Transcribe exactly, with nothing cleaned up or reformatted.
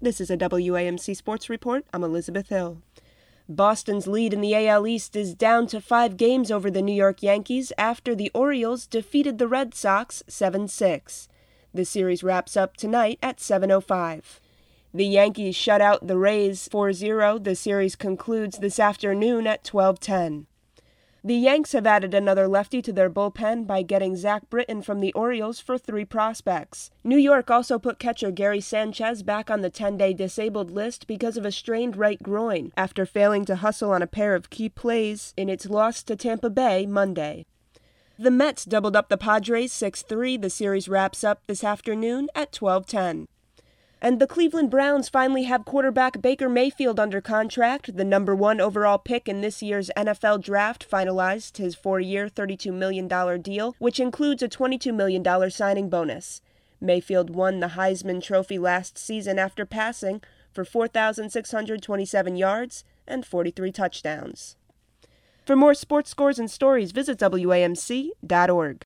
This is a W A M C Sports Report. I'm Elizabeth Hill. Boston's lead in the A L East is down to five games over the New York Yankees after the Orioles defeated the Red Sox seven six. The series wraps up tonight at seven oh five. The Yankees shut out the Rays four zero. The series concludes this afternoon at twelve ten. The Yanks have added another lefty to their bullpen by getting Zach Britton from the Orioles for three prospects. New York also put catcher Gary Sanchez back on the ten-day disabled list because of a strained right groin after failing to hustle on a pair of key plays in its loss to Tampa Bay Monday. The Mets doubled up the Padres six three. The series wraps up this afternoon at twelve ten. And the Cleveland Browns finally have quarterback Baker Mayfield under contract. The number one overall pick in this year's N F L draft finalized his four-year, thirty-two million dollars deal, which includes a twenty-two million dollars signing bonus. Mayfield won the Heisman Trophy last season after passing for four thousand six hundred twenty-seven yards and forty-three touchdowns. For more sports scores and stories, visit W A M C dot org.